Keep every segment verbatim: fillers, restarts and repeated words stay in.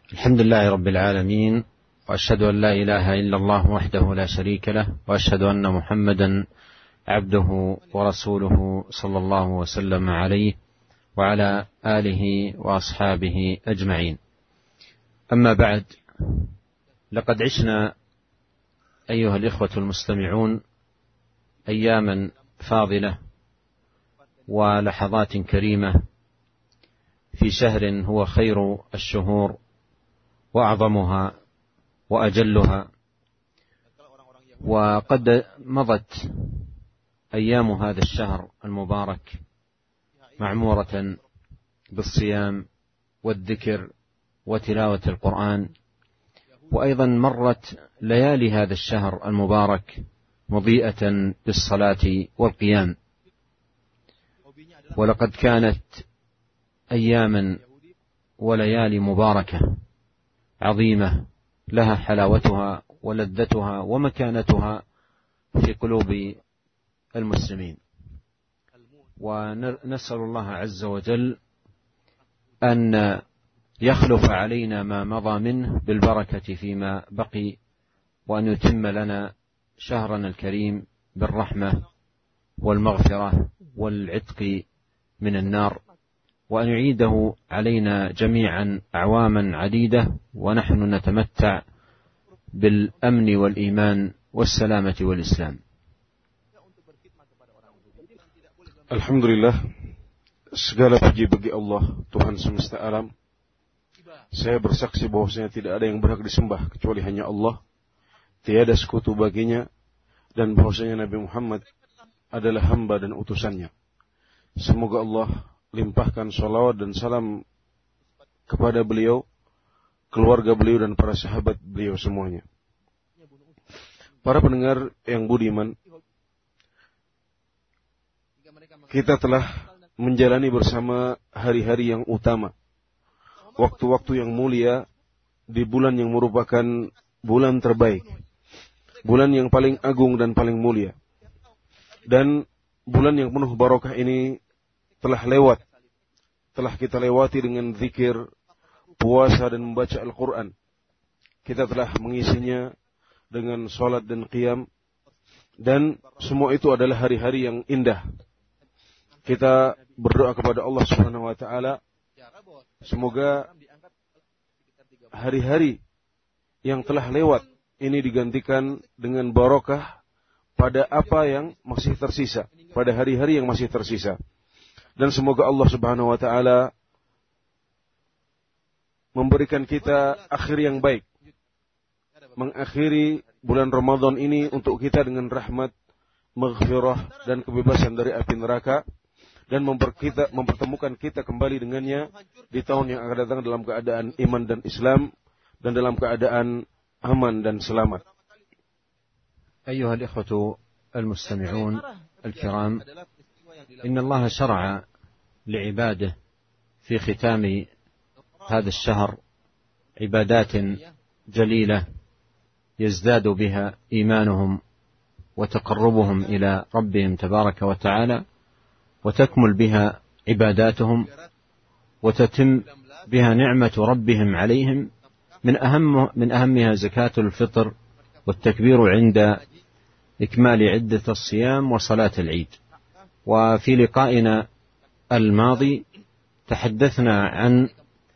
الحمد لله رب العالمين، وأشهد أن لا إله إلا الله وحده لا شريك له، وأشهد أن محمدا عبده ورسوله صلى الله وسلم عليه وعلى آله وأصحابه أجمعين. أما بعد، لقد عشنا أيها الإخوة المستمعون أياما فاضلة ولحظات كريمة في شهر هو خير الشهور وأعظمها وأجلها، وقد مضت أيام هذا الشهر المبارك معمورة بالصيام والذكر وتلاوة القرآن، وأيضا مرت ليالي هذا الشهر المبارك مضيئة بالصلاة والقيام. ولقد كانت أياما وليالي مباركة عظيمة لها حلاوتها ولذتها ومكانتها في قلوب المسلمين، ونسأل الله عز وجل أن يخلف علينا ما مضى منه بالبركة فيما بقي، وأن يتم لنا شهرنا الكريم بالرحمة والمغفرة والعتق من النار، وأن يعيده علينا جميعا أعواما عديدة ونحن نتمتع بالأمن والإيمان والسلامة والإسلام. Alhamdulillah, segala puji bagi Allah, Tuhan semesta alam. Saya bersaksi bahwasanya tidak ada yang berhak disembah kecuali hanya Allah, tiada sekutu baginya, dan bahwasanya Nabi Muhammad adalah hamba dan utusannya. Semoga Allah limpahkan sholawat dan salam kepada beliau, keluarga beliau, dan para sahabat beliau semuanya. Para pendengar yang budiman, kita telah menjalani bersama hari-hari yang utama, waktu-waktu yang mulia di bulan yang merupakan bulan terbaik, bulan yang paling agung dan paling mulia. Dan bulan yang penuh barokah ini telah lewat, telah kita lewati dengan zikir, puasa, dan membaca Al-Quran. Kita telah mengisinya dengan salat dan qiyam, dan semua itu adalah hari-hari yang indah. Kita berdoa kepada Allah Subhanahu wa taala, semoga hari-hari yang telah lewat ini digantikan dengan barokah pada apa yang masih tersisa, pada hari-hari yang masih tersisa. Dan semoga Allah Subhanahu wa taala memberikan kita akhir yang baik, mengakhiri bulan Ramadan ini untuk kita dengan rahmat, maghfirah, dan kebebasan dari api neraka, dan memperkita, mempertemukan kita kembali dengannya di tahun yang akan datang dalam keadaan iman dan Islam, dan dalam keadaan aman dan selamat. أيها الإخوة المستمعون الكرام، إن الله شرع لعباده في ختام هذا الشهر عبادات جليلة يزداد بها إيمانهم وتقربهم إلى ربهم تبارك وتعالى، وتكمل بها عباداتهم، وتتم بها نعمة ربهم عليهم، من أهم من أهمها زكاة الفطر والتكبير عند إكمال عدة الصيام وصلاة العيد. وفي لقائنا الماضي تحدثنا عن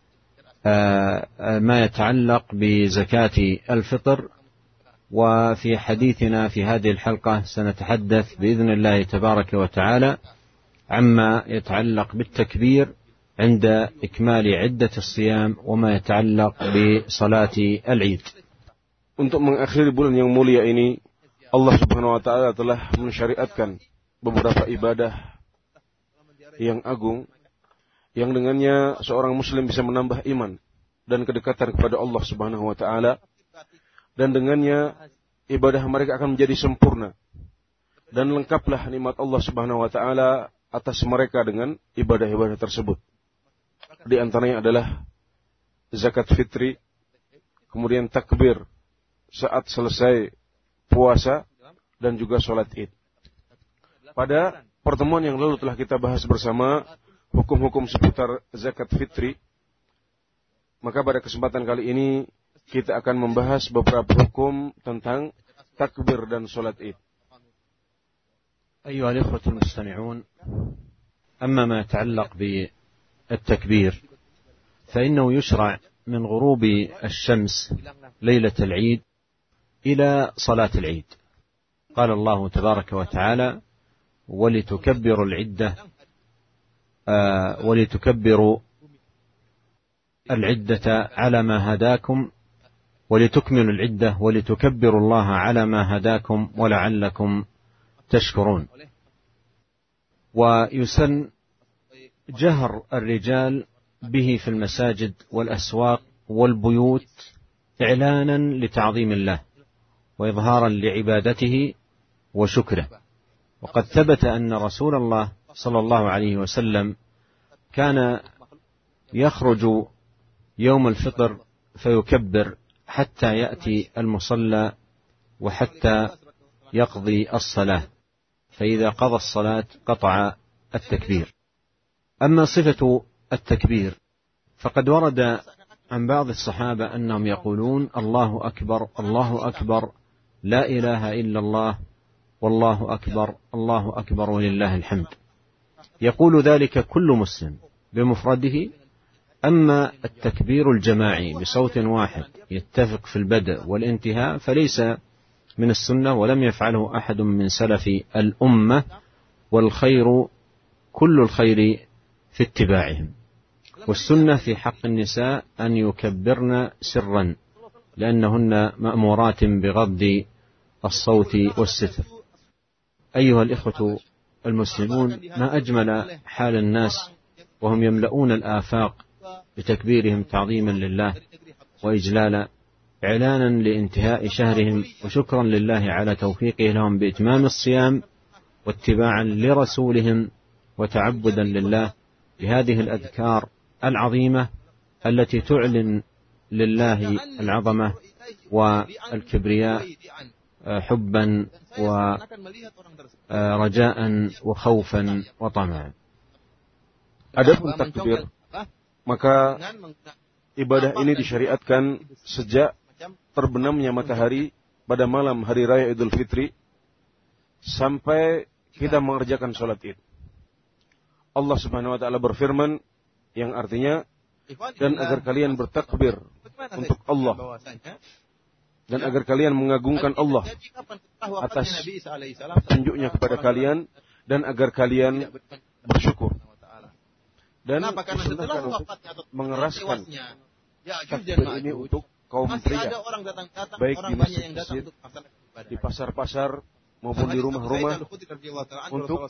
ما يتعلق بزكاة الفطر، وفي حديثنا في هذه الحلقة سنتحدث بإذن الله تبارك وتعالى عما يتعلق بالتكبير عند إكمال عدة الصيام وما يتعلق بصلاة العيد. Untuk mengakhiri bulan yang mulia ini, Allah Subhanahu wa taala telah mensyariatkan beberapa ibadah yang agung, yang dengannya seorang muslim bisa menambah iman dan kedekatan kepada Allah Subhanahu wa taala, dan dengannya ibadah mereka akan menjadi sempurna, dan lengkaplah nikmat Allah Subhanahu wa taala atas mereka dengan ibadah-ibadah tersebut. Di antaranya adalah zakat fitri, kemudian takbir saat selesai puasa, dan juga sholat id. Pada pertemuan yang lalu telah kita bahas bersama hukum-hukum seputar zakat fitri, Maka pada kesempatan kali ini kita akan membahas beberapa hukum tentang takbir dan salat Id. أيها الإخوة المستمعون، أما ما يتعلق بالتكبير فإنه يشرع من غروب الشمس ليلة العيد إلى صلاة العيد. قال الله تبارك وتعالى: ولتكبروا العدة آه ولتكبروا العدة على ما هداكم ولتكملوا العدة ولتكبروا الله على ما هداكم ولعلكم تشكرون. ويسن جهر الرجال به في المساجد والأسواق والبيوت إعلانا لتعظيم الله وإظهارا لعبادته وشكره. وقد ثبت أن رسول الله صلى الله عليه وسلم كان يخرج يوم الفطر فيكبر حتى يأتي المصلى وحتى يقضي الصلاة، فإذا قضى الصلاة قطع التكبير. أما صفة التكبير فقد ورد عن بعض الصحابة أنهم يقولون: الله أكبر الله أكبر لا إله إلا الله والله أكبر الله أكبر ولله الحمد. يقول ذلك كل مسلم بمفرده. أما التكبير الجماعي بصوت واحد يتفق في البدء والانتهاء فليس من السنة ولم يفعله أحد من سلف الأمة، والخير كل الخير في اتباعهم. والسنة في حق النساء أن يكبرن سرا لأنهن مأمورات بغض الصوت والستر. أيها الإخوة المسلمون، ما أجمل حال الناس وهم يملؤون الآفاق بتكبيرهم تعظيما لله وإجلالا إعلانا لانتهاء شهرهم وشكرا لله على توفيقه لهم بإتمام الصيام واتباعا لرسولهم وتعبدا لله بهذه الأذكار العظيمة التي تعلن لله العظمة والكبرياء حبا ورجاء وخوفا وطمعا. Adapun takbir, maka ibadah ini disyariatkan sejak terbenamnya matahari pada malam hari raya Idul Fitri sampai kita mengerjakan sholat Id. Allah Subhanahu wa taala berfirman yang artinya, dan agar kalian bertakbir untuk Allah dan agar kalian mengagungkan Allah atas petunjuknya kepada kalian dan agar kalian bersyukur. Dan disunahkan untuk mengeraskan takbir ini untuk kaum pria, baik di masjid-masjid, di pasar-pasar maupun di rumah-rumah, untuk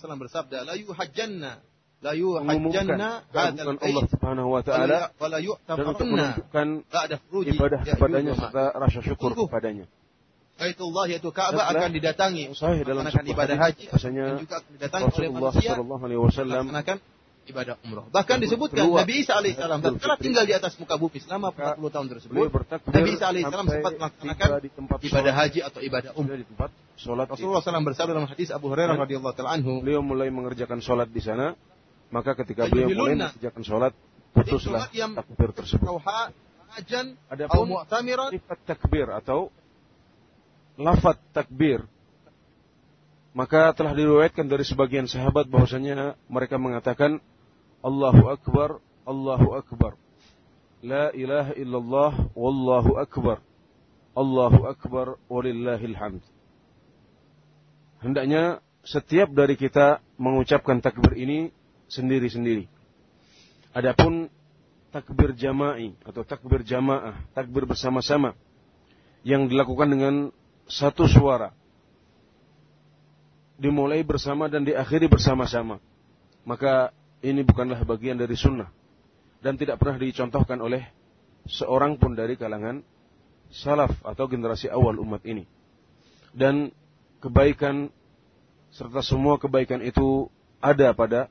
mengumumkan keagungan Allah Subhanahu wa taala dan untuk menunjukkan ibadah kepadanya serta rasa syukur kepadanya. Baitullah yaitu Ka'bah akan didatangi untuk melaksanakan ibadah haji dan juga akan didatangi oleh manusia melaksanakan ibadah umrah. Bahkan disebutkan Nabi Isa alaihissalam tatkala tinggal di atas muka bumi selama empat puluh tahun tersebut, Nabi Isa alaihissalam sempat melaksanakan ibadah haji atau ibadah umrah di tempat salat. Rasulullah sallallahu alaihi wasallam bersabda dalam hadis Abu Hurairah radhiyallahu taala anhu, beliau mulai mengerjakan salat di sana, maka ketika beliau mulai mengerjakan salat, putuslah takbir tersebut. Adapun sifat takbir atau lafaz takbir, maka telah diriwayatkan dari sebagian sahabat bahwasanya mereka mengatakan Allahu Akbar, Allahu Akbar, La ilaha illallah, Wallahu Akbar, Allahu Akbar, Walillahil hamd. Hendaknya setiap dari kita mengucapkan takbir ini sendiri-sendiri. Adapun takbir jama'i atau takbir jamaah, takbir bersama-sama yang dilakukan dengan satu suara, dimulai bersama dan diakhiri bersama-sama, maka ini bukanlah bagian dari sunnah dan tidak pernah dicontohkan oleh seorang pun dari kalangan salaf atau generasi awal umat ini. Dan kebaikan serta semua kebaikan itu ada pada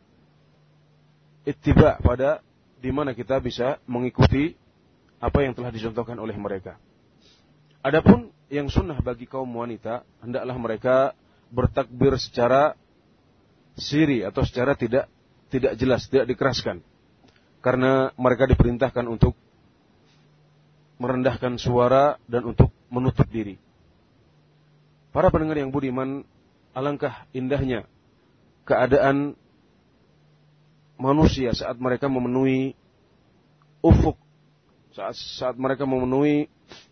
ittiba, pada di mana kita bisa mengikuti apa yang telah dicontohkan oleh mereka. Adapun yang sunnah bagi kaum wanita, hendaklah mereka bertakbir secara siri atau secara tidak tidak jelas, tidak dikeraskan. Karena mereka diperintahkan untuk merendahkan suara dan untuk menutup diri. Para pendengar yang budiman, alangkah indahnya keadaan manusia saat mereka memenuhi ufuk, saat, saat mereka memenuhi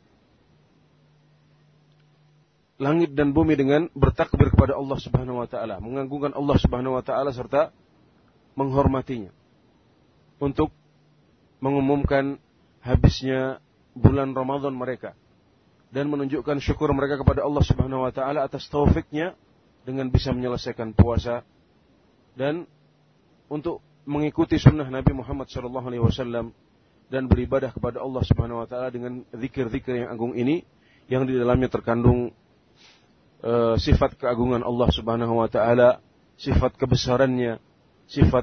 langit dan bumi dengan bertakbir kepada Allah Subhanahu wa taala, mengagungkan Allah Subhanahu wa taala serta menghormatinya. Untuk mengumumkan habisnya bulan Ramadan mereka dan menunjukkan syukur mereka kepada Allah Subhanahu wa taala atas taufiknya dengan bisa menyelesaikan puasa, dan untuk mengikuti sunnah Nabi Muhammad sallallahu alaihi wasallam dan beribadah kepada Allah Subhanahu wa taala dengan zikir-zikir yang agung ini, yang di dalamnya terkandung uh, sifat keagungan Allah Subhanahu wa taala, sifat kebesarannya, sifat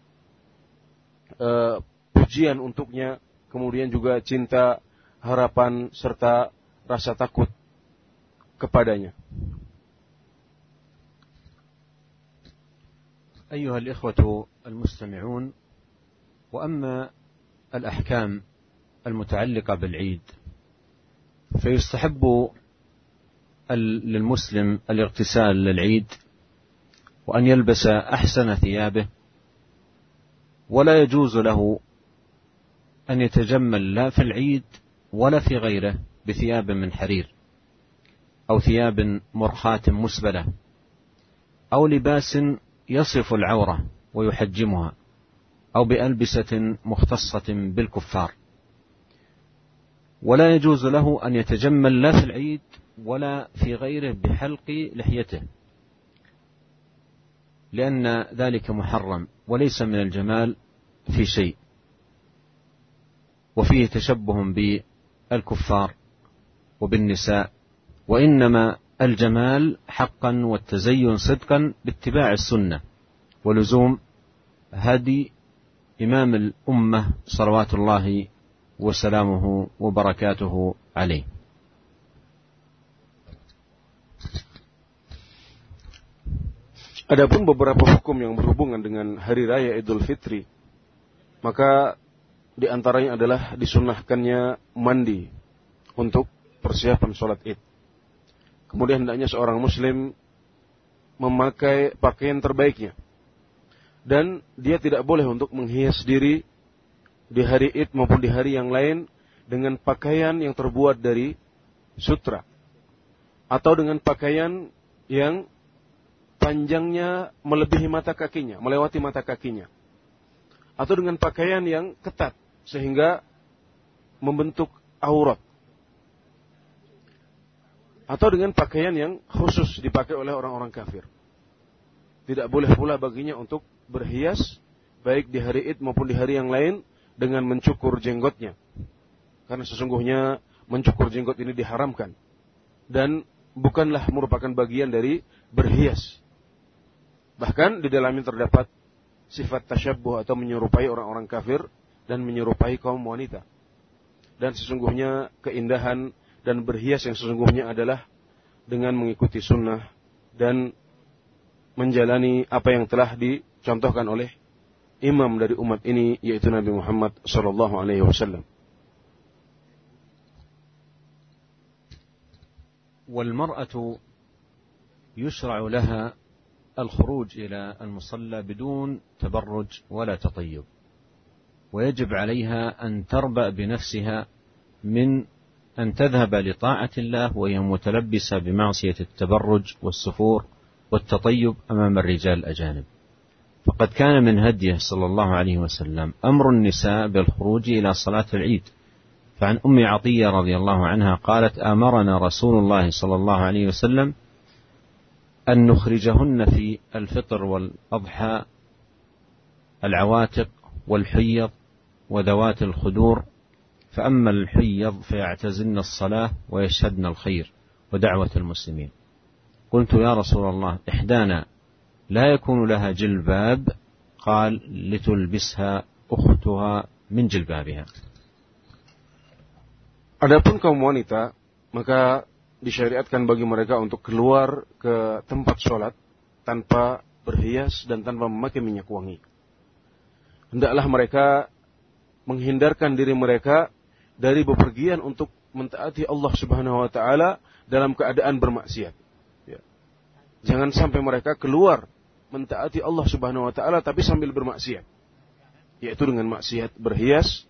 uh, pujian untuknya, kemudian juga cinta, harapan serta rasa takut kepadanya. أيها الإخوة المستمعون، وأما الأحكام المتعلقة بالعيد فيستحب للمسلم الاغتسال للعيد وأن يلبس أحسن ثيابه، ولا يجوز له أن يتجمل لا في العيد ولا في غيره بثياب من حرير أو ثياب مرخاة مسبلة أو لباس يصف العورة ويحجمها أو بألبسة مختصة بالكفار، ولا يجوز له أن يتجمل لا في العيد ولا في غيره بحلق لحيته، لأن ذلك محرم وليس من الجمال في شيء، وفيه تشبه بالكفار وبالنساء، وإنما الجمال حقا والتزين صدقا باتباع السنة ولزوم هدي إمام الأمة صلوات الله وسلامه وبركاته عليه. Adapun beberapa hukum yang berhubungan dengan hari raya Idul Fitri, maka di antaranya adalah disunnahkannya mandi untuk persiapan sholat Id. Kemudian hendaknya seorang muslim memakai pakaian terbaiknya, dan dia tidak boleh untuk menghias diri di hari Id maupun di hari yang lain dengan pakaian yang terbuat dari sutra, atau dengan pakaian yang panjangnya melebihi mata kakinya, melewati mata kakinya, atau dengan pakaian yang ketat sehingga membentuk aurat, atau dengan pakaian yang khusus dipakai oleh orang-orang kafir. Tidak boleh pula baginya untuk berhias baik di hari Id maupun di hari yang lain dengan mencukur jenggotnya, karena sesungguhnya mencukur jenggot ini diharamkan dan bukanlah merupakan bagian dari berhias. Bahkan di dalamnya terdapat sifat tasyabbuh atau menyerupai orang-orang kafir dan menyerupai kaum wanita. Dan sesungguhnya keindahan dan berhias yang sesungguhnya adalah dengan mengikuti sunnah dan menjalani apa yang telah dicontohkan oleh imam dari umat ini, yaitu Nabi Muhammad sallallahu alaihi wasallam. والمرأة يشرع لها الخروج إلى المصلى بدون تبرج ولا تطيب، ويجب عليها أن تربأ بنفسها من أن تذهب لطاعة الله وهي متلبسة بمعصية التبرج والسفور والتطيب أمام الرجال الأجانب. فقد كان من هديه صلى الله عليه وسلم أمر النساء بالخروج إلى صلاة العيد، فعن أم عطية رضي الله عنها قالت: أمرنا رسول الله صلى الله عليه وسلم أن نخرجهن في الفطر والأضحى العواتق والحيض وذوات الخدور، فأما الحيض فيعتزلن الصلاة ويشهدن الخير ودعوة المسلمين. قلت: يا رسول الله، إحدانا لا يكون لها جلباب؟ قال: لتلبسها أختها من جلبابها. Adapun kaum wanita, maka disyariatkan bagi mereka untuk keluar ke tempat sholat tanpa berhias dan tanpa memakai minyak wangi. Hendaklah mereka menghindarkan diri mereka dari bepergian untuk mentaati Allah Subhanahu wa taala dalam keadaan bermaksiat. Ya. Jangan sampai mereka keluar mentaati Allah Subhanahu wa taala tapi sambil bermaksiat. Yaitu dengan maksiat berhias,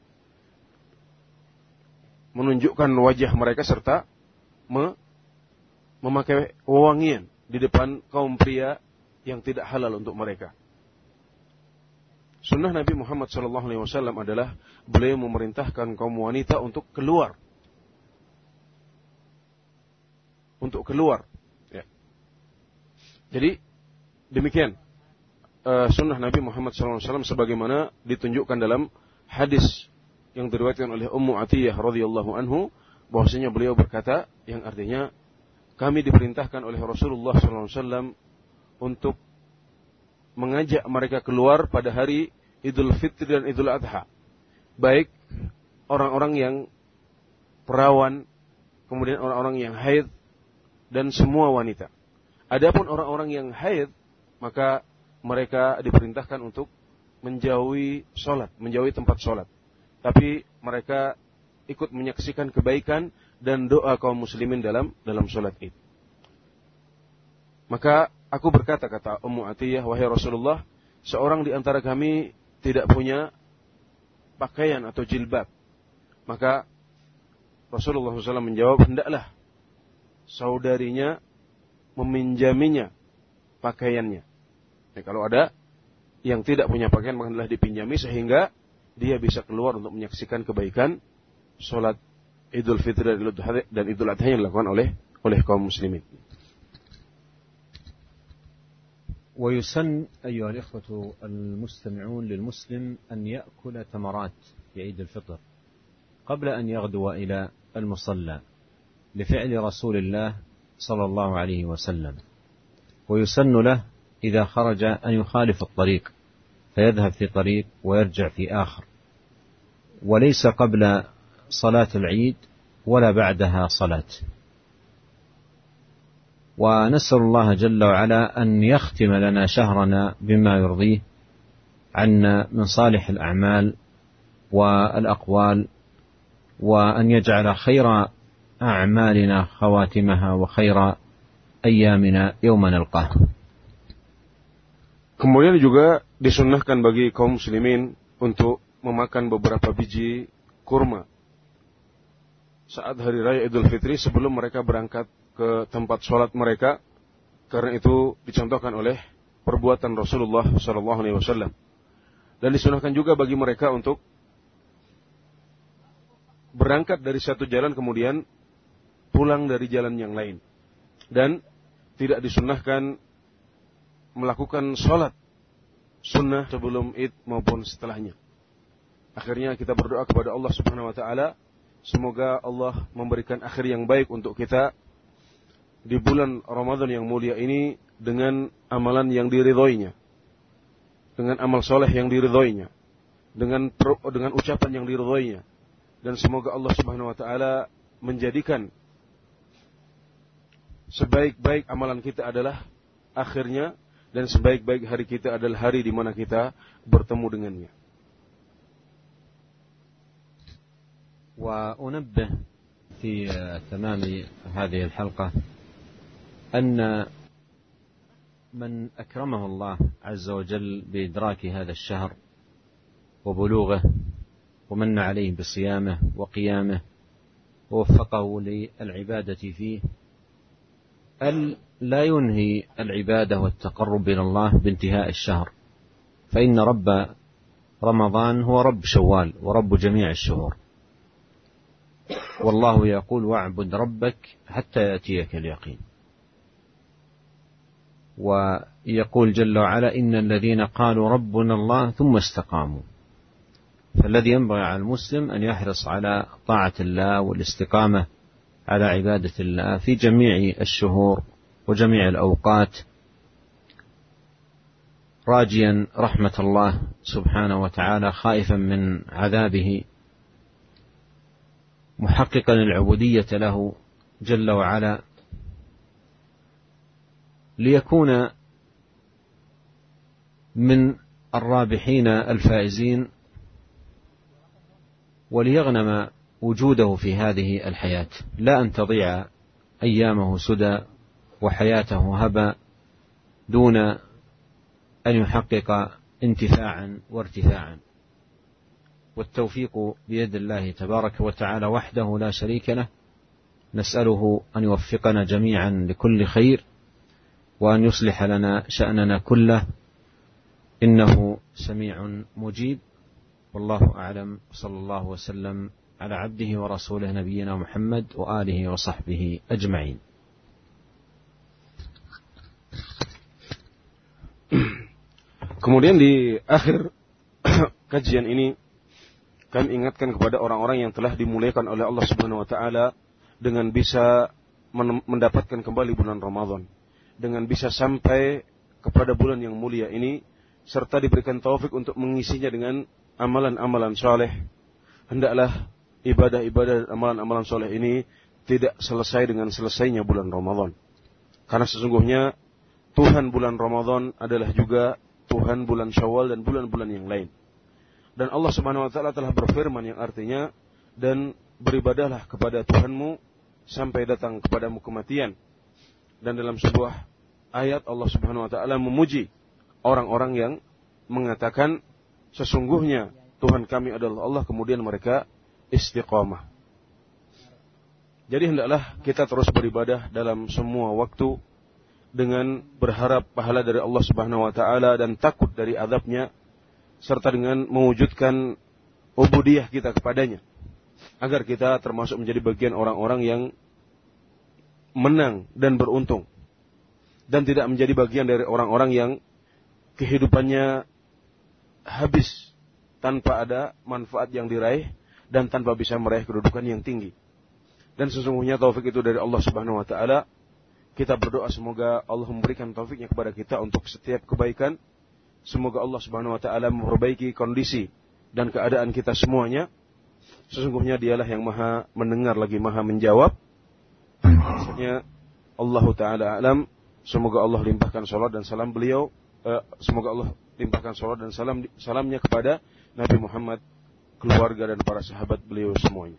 menunjukkan wajah mereka serta me- memakai wewangian di depan kaum pria yang tidak halal untuk mereka. Sunnah Nabi Muhammad shallallahu alaihi wasallam adalah beliau memerintahkan kaum wanita untuk keluar, untuk keluar. Ya. Jadi demikian uh, sunnah Nabi Muhammad shallallahu alaihi wasallam sebagaimana ditunjukkan dalam hadis yang diriwayatkan oleh Ummu Atiyah radhiyallahu anhu, bahwasanya beliau berkata, yang artinya kami diperintahkan oleh Rasulullah shallallahu alaihi wasallam untuk mengajak mereka keluar pada hari Idul Fitri dan Idul Adha. Baik orang-orang yang perawan, kemudian orang-orang yang haid, dan semua wanita. Adapun orang-orang yang haid, maka mereka diperintahkan untuk menjauhi sholat, menjauhi tempat sholat. Tapi mereka ikut menyaksikan kebaikan dan doa kaum muslimin dalam dalam sholat Id. Maka aku berkata, kata Ummu Atiyah, wahai Rasulullah, seorang di antara kami tidak punya pakaian atau jilbab. Maka Rasulullah shallallahu alaihi wasallam menjawab, hendaklah saudarinya meminjaminya pakaiannya. Nah, kalau ada yang tidak punya pakaian, maka hendaklah dipinjami sehingga dia bisa keluar untuk menyaksikan kebaikan sholat Idul Fitri dan Idul Adha yang dilakukan oleh oleh kaum muslimin. ويسن أيها الإخوة المستمعون للمسلم أن يأكل تمرات في عيد الفطر قبل أن يغدو إلى المصلى لفعل رسول الله صلى الله عليه وسلم. ويسن له إذا خرج أن يخالف الطريق فيذهب في طريق ويرجع في آخر، وليس قبل صلاة العيد ولا بعدها صلاة. ونسأل الله جل وعلا أن يختم لنا شهرنا بما يرضيه عنا من صالح الأعمال والأقوال، وأن يجعل خير أعمالنا خواتمها وخير أيامنا يوم نلقاه. Kemudian juga disunnahkan bagi kaum muslimin untuk memakan beberapa biji kurma saat hari raya Idul Fitri sebelum mereka berangkat ke tempat sholat mereka, karena itu dicontohkan oleh perbuatan Rasulullah shallallahu alaihi wasallam. Dan disunahkan juga bagi mereka untuk berangkat dari satu jalan kemudian pulang dari jalan yang lain. Dan tidak disunahkan melakukan sholat sunnah sebelum Id maupun setelahnya. Akhirnya kita berdoa kepada Allah Subhanahu wa taala, semoga Allah memberikan akhir yang baik untuk kita di bulan Ramadan yang mulia ini dengan amalan yang diridhoinya, dengan amal soleh yang diridhoinya, dengan dengan ucapan yang diridhoinya, dan semoga Allah Subhanahu wa taala menjadikan sebaik-baik amalan kita adalah akhirnya, dan sebaik-baik hari kita adalah hari di mana kita bertemu dengannya. وأنبه في تمام هذه الحلقة أن من أكرمه الله عز وجل بإدراك هذا الشهر وبلوغه ومن عليه بصيامه وقيامه ووفقه للعبادة فيه أن لا ينهي العبادة والتقرب إلى الله بانتهاء الشهر، فإن رب رمضان هو رب شوال ورب جميع الشهور، والله يقول واعبد ربك حتى يأتيك اليقين. ويقول جل وعلا إن الذين قالوا ربنا الله ثم استقاموا. فالذي ينبغي على المسلم أن يحرص على طاعة الله والاستقامة على عبادة الله في جميع الشهور وجميع الأوقات، راجيا رحمة الله سبحانه وتعالى، خائفا من عذابه، محققا العبودية له جل وعلا، ليكون من الرابحين الفائزين، وليغنم وجوده في هذه الحياة، لا أن تضيع أيامه سدى وحياته هبا دون أن يحقق انتفاعا وارتفاعا. والتوفيق بيد الله تبارك وتعالى وحده لا شريك له، نسأله أن يوفقنا جميعا لكل خير وأن يصلح لنا شأننا كله، إنه سميع مجيب. والله أعلم، صلى الله وسلم على عبده ورسوله نبينا محمد وآله وصحبه أجمعين. Kemudian di akhir kajian ini kami ingatkan kepada orang-orang yang telah dimuliakan oleh Allah Subhanahu wa taala dengan bisa mendapatkan kembali bulan Ramadan, dengan bisa sampai kepada bulan yang mulia ini serta diberikan taufik untuk mengisinya dengan amalan-amalan soleh. Hendaklah ibadah-ibadah dan amalan-amalan soleh ini tidak selesai dengan selesainya bulan Ramadan. Karena sesungguhnya Tuhan bulan Ramadan adalah juga Tuhan bulan Syawal dan bulan-bulan yang lain. Dan Allah Subhanahu wa taala telah berfirman yang artinya, dan beribadahlah kepada Tuhanmu sampai datang kepadamu kematian. Dan dalam sebuah ayat Allah Subhanahu wa taala memuji orang-orang yang mengatakan sesungguhnya Tuhan kami adalah Allah, kemudian mereka istiqamah. Jadi hendaklah kita terus beribadah dalam semua waktu dengan berharap pahala dari Allah Subhanahu wa taala dan takut dari azabnya, serta dengan mewujudkan ubudiyah kita kepadanya, agar kita termasuk menjadi bagian orang-orang yang menang dan beruntung, dan tidak menjadi bagian dari orang-orang yang kehidupannya habis tanpa ada manfaat yang diraih dan tanpa bisa meraih kedudukan yang tinggi. Dan sesungguhnya taufik itu dari Allah Subhanahu wa taala. Kita berdoa semoga Allah memberikan taufiknya kepada kita untuk setiap kebaikan. Semoga Allah Subhanahu wa taala memperbaiki kondisi dan keadaan kita semuanya. Sesungguhnya Dialah yang Maha mendengar lagi Maha menjawab. Maksudnya Allah taala alam. Semoga Allah limpahkan salat dan salam beliau eh, semoga Allah limpahkan salat dan salam salamnya kepada Nabi Muhammad, keluarga dan para sahabat beliau semuanya.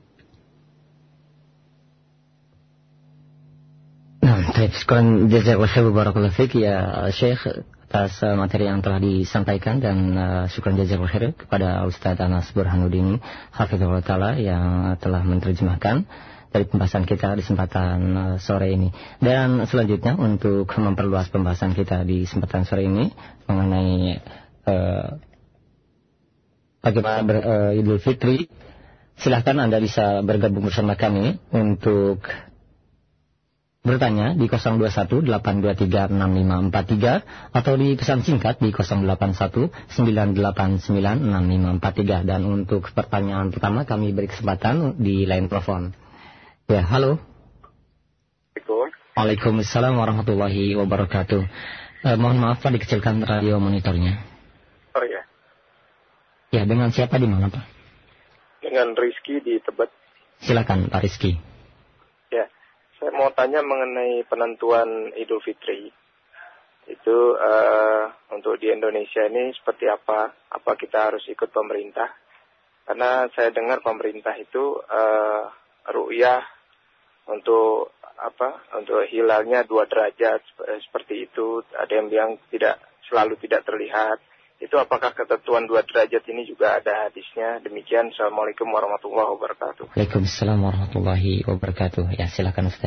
Sekarang jazakallahu khairan barakallahu fiik ya Syekh atas materi yang telah disampaikan, dan uh, syukran jazakallahu khairan kepada Ustaz Anas Burhanuddin hafizahullah taala yang telah menerjemahkan dari pembahasan kita di kesempatan uh, sore ini. Dan selanjutnya untuk memperluas pembahasan kita di kesempatan sore ini mengenai uh, bagaimana ber, uh, Idul Fitri, silahkan Anda bisa bergabung bersama kami untuk bertanya di nol dua satu delapan dua tiga enam lima empat tiga atau di pesan singkat di nol delapan satu sembilan delapan sembilan enam lima empat tiga. Dan untuk pertanyaan pertama kami beri kesempatan di line telepon. Ya, halo. Waalaikumsalam warahmatullahi wabarakatuh. Eh, mohon maaf Pak, dikecilkan radio monitornya. Oh ya. Ya, dengan siapa di mana Pak? Dengan Rizky di Tebet. Silakan Pak Rizky. Ya. Saya mau tanya mengenai penentuan Idul Fitri. Itu uh, untuk di Indonesia ini seperti apa? Apa kita harus ikut pemerintah? Karena saya dengar pemerintah itu uh, ru'yah untuk apa? Untuk hilalnya dua derajat seperti itu. Ada yang bilang tidak selalu tidak terlihat. Itu apakah ketentuan dua derajat ini juga ada hadisnya? Demikian. Assalamualaikum warahmatullahi wabarakatuh. Waalaikumsalam warahmatullahi wabarakatuh. Ya, silakan Ustaz.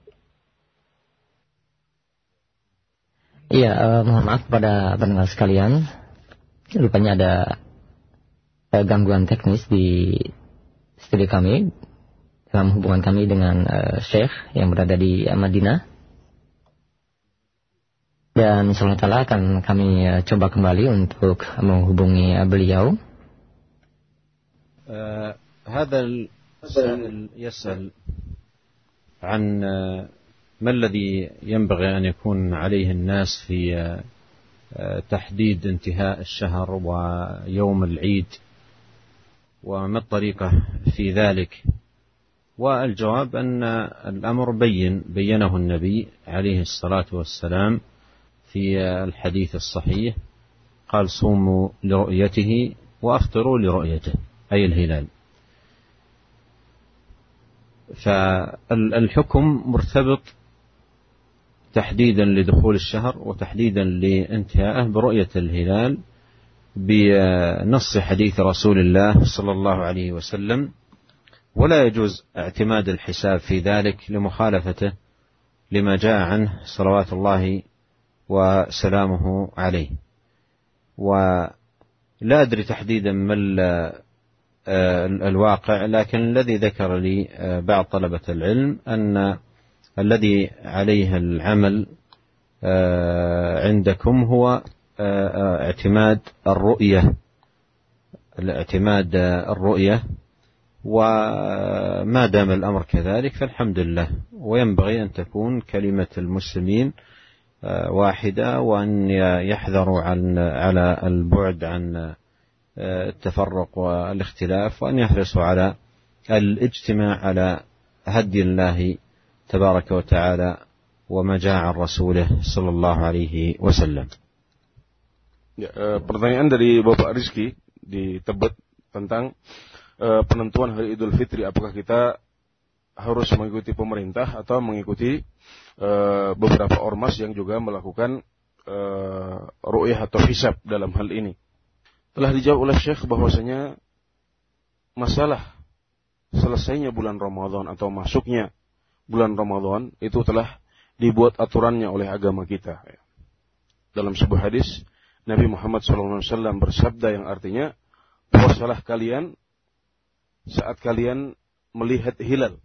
Iya, uh, mohon maaf kepada pendengar sekalian. Rupanya ada uh, gangguan teknis di studio kami dalam hubungan kami dengan uh, Syekh yang berada di uh, Madinah. Dan insyaallah ta'ala akan kami uh, coba kembali untuk menghubungi uh, beliau. Uh, هذا السائل يسأل عن uh, ما الذي ينبغي أن يكون عليه الناس في uh, تحديد انتهاء الشهر ويوم العيد، وما الطريقة في ذلك. والجواب أن الأمر بين بينه النبي عليه الصلاة والسلام في الحديث الصحيح، قال صوموا لرؤيته وأفطروا لرؤيته، أي الهلال. فالحكم مرتبط تحديدا لدخول الشهر وتحديدا لانتهائه برؤية الهلال بنص حديث رسول الله صلى الله عليه وسلم، ولا يجوز اعتماد الحساب في ذلك لمخالفته لما جاء عنه صلوات الله وسلامه عليه. ولا أدري تحديدا ما الواقع، لكن الذي ذكر لي بعض طلبة العلم أن الذي عليه العمل عندكم هو اعتماد الرؤية الاعتماد الرؤية وما دام الأمر كذلك فالحمد لله. وينبغي أن تكون كلمة المسلمين واحدة، وأن يحذروا عن على البعد عن التفرق والاختلاف، وأن يحرصوا على الاجتماع على هدي الله تبارك وتعالى وما جاء عن رسوله صلى الله عليه وسلم. Ya, e, pertanyaan dari Bapak Rizky di Tebet tentang e, penentuan hari Idul Fitri, apakah kita harus mengikuti pemerintah atau mengikuti e, beberapa ormas yang juga melakukan e, ru'yah atau hisab dalam hal ini. Telah dijawab oleh Syekh bahwasanya masalah selesainya bulan Ramadan atau masuknya bulan Ramadan itu telah dibuat aturannya oleh agama kita. Dalam sebuah hadis Nabi Muhammad shallallahu alaihi wasallam bersabda yang artinya, puasalah kalian saat kalian melihat hilal,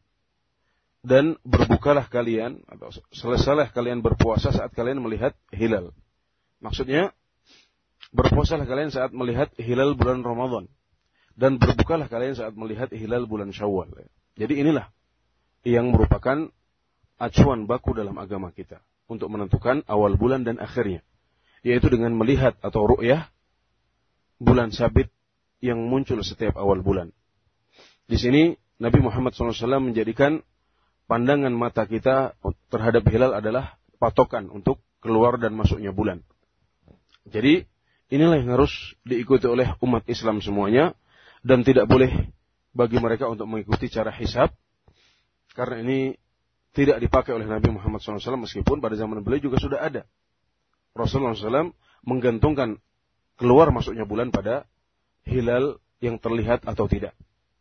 dan berbukalah kalian atau selesailah kalian berpuasa saat kalian melihat hilal. Maksudnya, berpuasalah kalian saat melihat hilal bulan Ramadan, dan berbukalah kalian saat melihat hilal bulan Syawal. Jadi inilah yang merupakan acuan baku dalam agama kita untuk menentukan awal bulan dan akhirnya, yaitu dengan melihat atau ru'yah bulan sabit yang muncul setiap awal bulan. Di sini Nabi Muhammad shallallahu alaihi wasallam menjadikan pandangan mata kita terhadap hilal adalah patokan untuk keluar dan masuknya bulan. Jadi inilah yang harus diikuti oleh umat Islam semuanya, dan tidak boleh bagi mereka untuk mengikuti cara hisab, karena ini tidak dipakai oleh Nabi Muhammad shallallahu alaihi wasallam, meskipun pada zaman beliau juga sudah ada. Rasulullah shallallahu alaihi wasallam menggantungkan keluar masuknya bulan pada hilal yang terlihat atau tidak.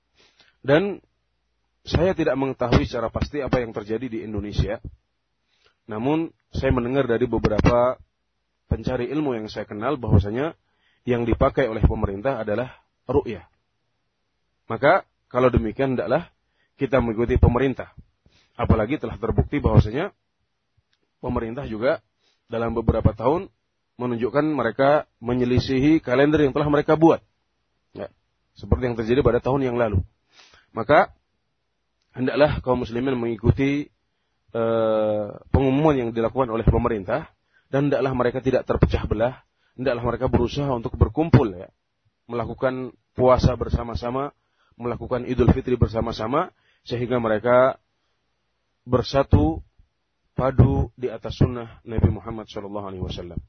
Dan saya tidak mengetahui secara pasti apa yang terjadi di Indonesia. Namun saya mendengar dari beberapa pencari ilmu yang saya kenal bahwasanya yang dipakai oleh pemerintah adalah ru'yah. Maka kalau demikian hendaklah kita mengikuti pemerintah. Apalagi telah terbukti bahwasanya pemerintah juga dalam beberapa tahun menunjukkan mereka menyelisihi kalender yang telah mereka buat. Ya, seperti yang terjadi pada tahun yang lalu. Maka hendaklah kaum muslimin mengikuti uh, pengumuman yang dilakukan oleh pemerintah, dan hendaklah mereka tidak terpecah belah, hendaklah mereka berusaha untuk berkumpul, ya, melakukan puasa bersama-sama, melakukan Idul Fitri bersama-sama, sehingga mereka bersatu padu di atas sunnah Nabi Muhammad shallallahu alaihi wasallam.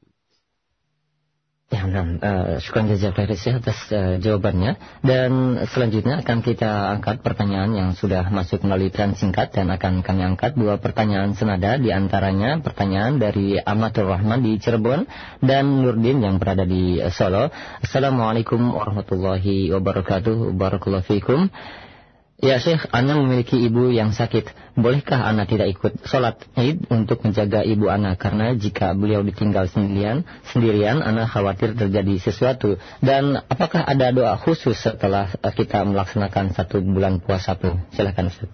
Ya, dan uh, syukran jazakallahu atas uh, jawabannya. Dan selanjutnya akan kita angkat pertanyaan yang sudah masuk melalui tren singkat, dan akan kami angkat dua pertanyaan senada, di antaranya pertanyaan dari Amatul Rahman di Cirebon dan Nurdin yang berada di uh, Solo. Assalamualaikum warahmatullahi wabarakatuh. Barakallahu fikum. Ya Syekh, Ana memiliki ibu yang sakit. Bolehkah Ana tidak ikut sholat Id untuk menjaga ibu Ana? Karena jika beliau ditinggal sendirian, sendirian Ana khawatir terjadi sesuatu. Dan apakah ada doa khusus setelah kita melaksanakan satu bulan puasa pun? Silakan Ustaz.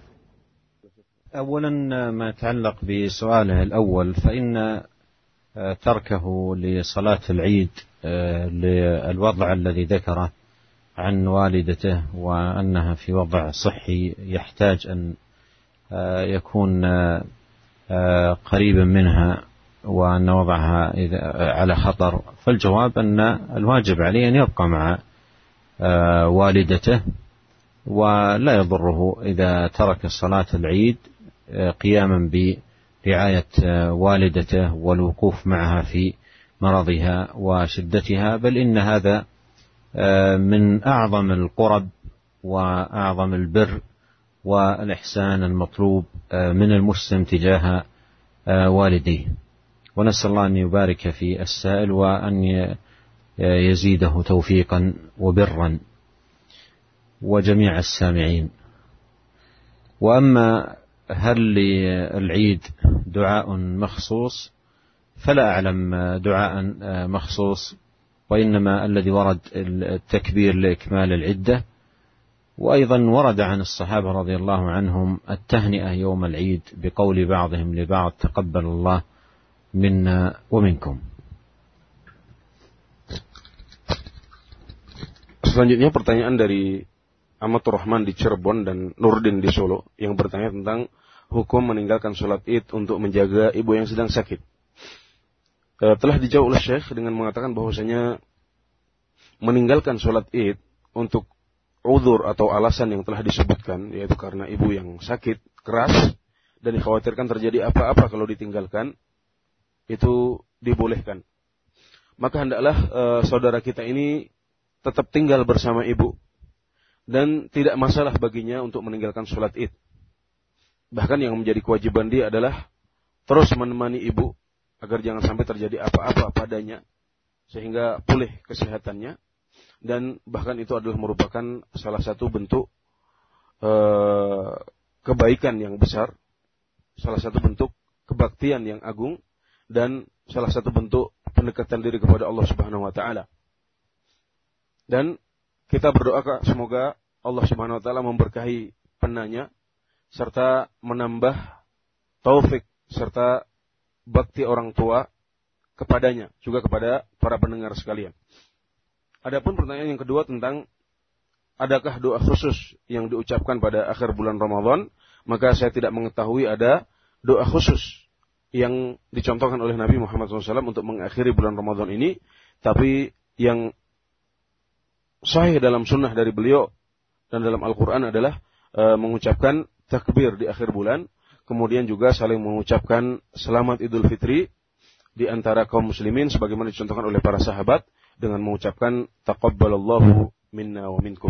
أولا ما يتعلق بسؤاله الأول فإن تركه لصلاة العيد للوضع الذي ذكره عن والدته وأنها في وضع صحي يحتاج أن يكون قريبا منها وأن وضعها على خطر، فالجواب أن الواجب عليه أن يبقى مع والدته، ولا يضره إذا ترك صلاة العيد قياما برعاية والدته والوقوف معها في مرضها وشدتها، بل إن هذا من أعظم القرب وأعظم البر والإحسان المطلوب من المسلم تجاه والديه. ونسأل الله أن يبارك في السائل وأن يزيده توفيقا وبرا وجميع السامعين. وأما هل للعيد دعاء مخصوص فلا أعلم دعاء مخصوص، وإنما الذي ورد التكبير لإكمال العدة، وأيضا ورد عن الصحابة رضي الله عنهم التهنئة يوم العيد بقول بعضهم لبعض تقبل الله منا ومنكم. Selanjutnya pertanyaan dari Amatur Rahman di Cirebon dan Nurdin di Solo yang bertanya tentang hukum meninggalkan sholat id untuk menjaga ibu yang sedang sakit. E, telah dijawab oleh Syekh dengan mengatakan bahwasanya meninggalkan sholat id untuk uzur atau alasan yang telah disebutkan, yaitu karena ibu yang sakit keras dan dikhawatirkan terjadi apa-apa kalau ditinggalkan, itu dibolehkan. Maka hendaklah e, saudara kita ini tetap tinggal bersama ibu dan tidak masalah baginya untuk meninggalkan sholat id. Bahkan yang menjadi kewajiban dia adalah terus menemani ibu agar jangan sampai terjadi apa-apa padanya sehingga pulih kesehatannya, dan bahkan itu adalah merupakan salah satu bentuk e, kebaikan yang besar, salah satu bentuk kebaktian yang agung, dan salah satu bentuk pendekatan diri kepada Allah Subhanahu wa taala. Dan kita berdoa semoga Allah Subhanahu wa taala memberkahi penanya serta menambah taufik serta bakti orang tua kepadanya, juga kepada para pendengar sekalian. Adapun pertanyaan yang kedua tentang adakah doa khusus yang diucapkan pada akhir bulan Ramadan, maka saya tidak mengetahui ada doa khusus yang dicontohkan oleh Nabi Muhammad shallallahu alaihi wasallam untuk mengakhiri bulan Ramadan ini, tapi yang sahih dalam sunnah dari beliau dan dalam Al-Quran adalah e, mengucapkan takbir di akhir bulan, kemudian juga saling mengucapkan selamat Idul Fitri di antara kaum muslimin sebagaimana dicontohkan oleh para sahabat dengan mengucapkan taqabbalallahu minna wa minkum.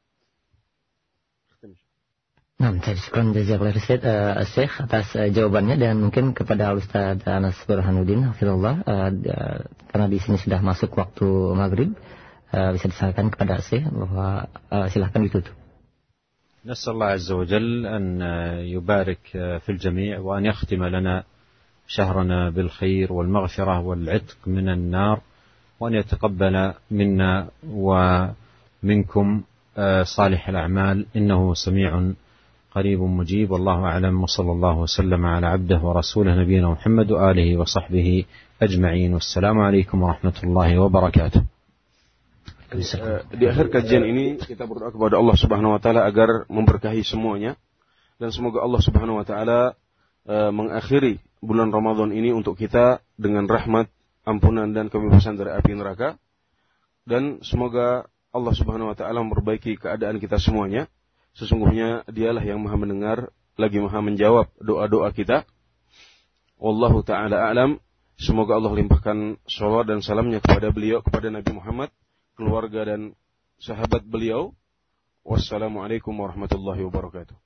Nah, saya syukur jazakallahu khairan uh, Syekh atas uh, jawabannya, dan mungkin kepada Ustaz Anas Burhanuddin hafizallah, uh, uh, karena di sini sudah masuk waktu maghrib, uh, bisa disampaikan kepada Syekh bahwa uh, silahkan ditutup. نسأل الله عز وجل أن يبارك في الجميع وأن يختم لنا شهرنا بالخير والمغفرة والعتق من النار، وأن يتقبل منا ومنكم صالح الأعمال إنه سميع قريب مجيب. والله أعلم، وصلى الله وسلم على عبده ورسوله نبينا محمد وآله وصحبه أجمعين، والسلام عليكم ورحمة الله وبركاته. Di akhir kajian ini kita berdoa kepada Allah Subhanahu wa taala agar memberkahi semuanya, dan semoga Allah Subhanahu wa taala uh, mengakhiri bulan Ramadan ini untuk kita dengan rahmat, ampunan dan kebebasan dari api neraka, dan semoga Allah Subhanahu wa taala memperbaiki keadaan kita semuanya. Sesungguhnya Dialah yang Maha mendengar lagi Maha menjawab doa-doa kita. Wallahu taala a'lam. Semoga Allah limpahkan shalawat dan salamnya kepada beliau, kepada Nabi Muhammad, keluarga dan sahabat beliau. Wassalamualaikum warahmatullahi wabarakatuh.